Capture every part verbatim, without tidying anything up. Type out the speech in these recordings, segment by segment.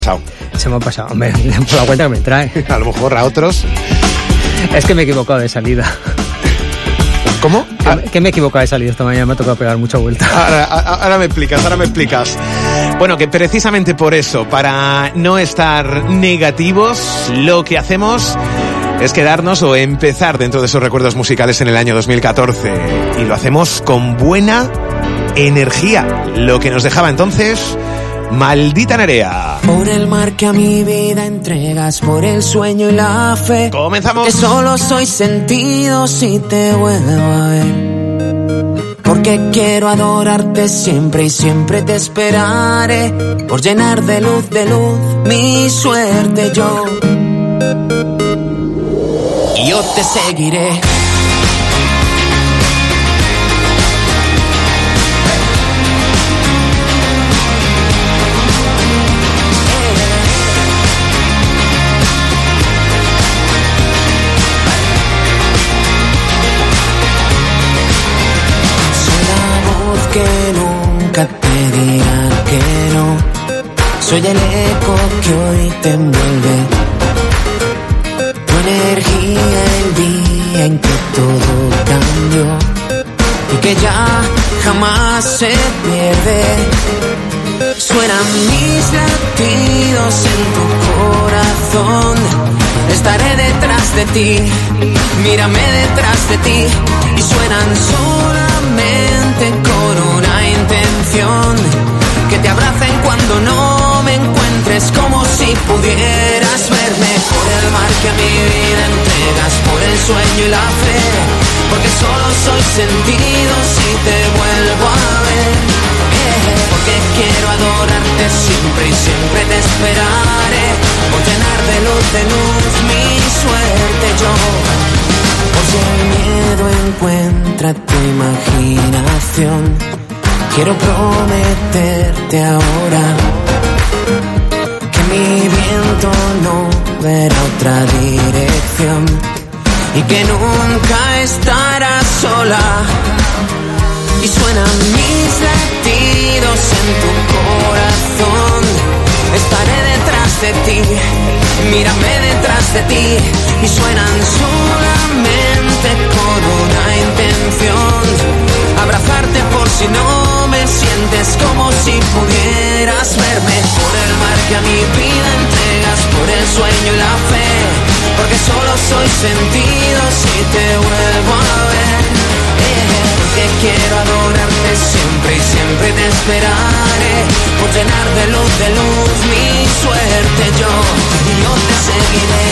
pasado. Se me ha pasado, hombre, por la cuenta que me trae. A lo mejor a otros. Es que me he equivocado de salida. ¿Cómo? Ah, que me he equivocado de salida esta mañana, me ha tocado pegar mucha vuelta. Ahora, ahora me explicas, ahora me explicas. Bueno, que precisamente por eso, para no estar negativos, lo que hacemos es quedarnos o empezar dentro de esos recuerdos musicales en el año dos mil catorce. Y lo hacemos con buena energía. Lo que nos dejaba entonces Maldita Nerea. Por el mar que a mi vida entregas, por el sueño y la fe. Comenzamos. Que solo soy sentido si te vuelvo a ver. Porque quiero adorarte siempre y siempre te esperaré. Por llenar de luz, de luz, mi suerte yo. Y yo te seguiré. Que nunca te dirá que no. Soy el eco que hoy te envuelve. Tu energía el día en que todo cambió y que ya jamás se pierde. Suenan mis latidos en tu corazón. Estaré detrás de ti, mírame detrás de ti. Y suenan solamente con una intención: que te abracen cuando no me encuentres, como si pudieras verme. Por el mar que a mi vida entregas, por el sueño y la fe. Porque solo soy sentido si te vuelvo a ver. Porque quiero adorarte siempre y siempre te esperaré. Por llenar de luz, de luz, mi suerte yo. Por si el miedo encuentra tu imaginación, quiero prometerte ahora que mi viento no verá otra dirección y que nunca estarás sola. Y suenan mis latidos en tu corazón. Estaré detrás de ti, mírame detrás de ti. Y suenan solamente con una intención: abrazarte por si no me sientes, como si pudieras verme. Por el mar que a mi vida entregas, por el sueño y la fe. Porque solo soy sentido si te vuelvo a ver. Porque quiero adorarte siempre y siempre te esperaré. Por llenar de luz, de luz, mi suerte yo. Y yo te seguiré.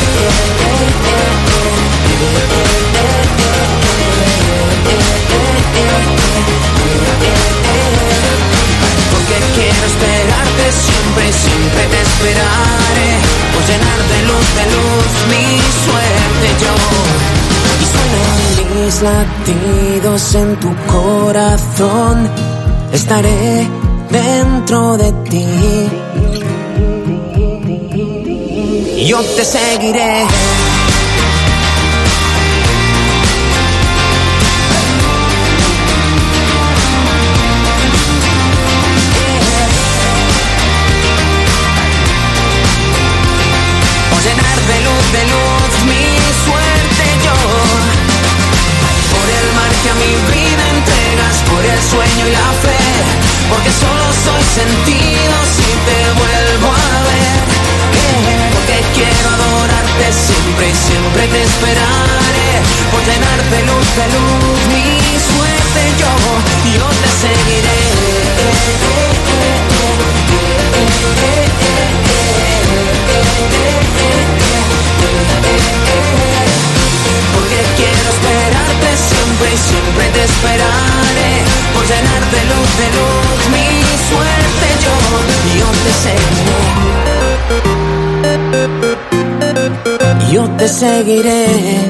Porque quiero esperarte siempre y siempre te esperaré. Por llenar de luz, de luz, mi suerte yo. Y suenan mis latidos en tu corazón. Estaré dentro de ti. Y yo te seguiré. Por llenar de luz, de luz, mi suerte yo. Por el mar que a mi vida entregas, por el sueño y la fe. Porque solo soy sentido si te vuelvo a ver. Porque quiero adorarte siempre y siempre te esperaré. Por llenar de luz, de luz, mi suerte yo. Yo te seguiré. Porque quiero esperarte siempre y siempre te esperaré. Por llenar de luz, de luz, mi suerte yo. Yo te seguiré. Yo te seguiré.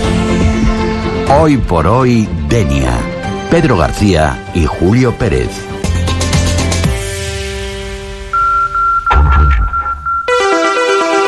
Hoy por hoy, Denia. Pedro García y Julio Pérez.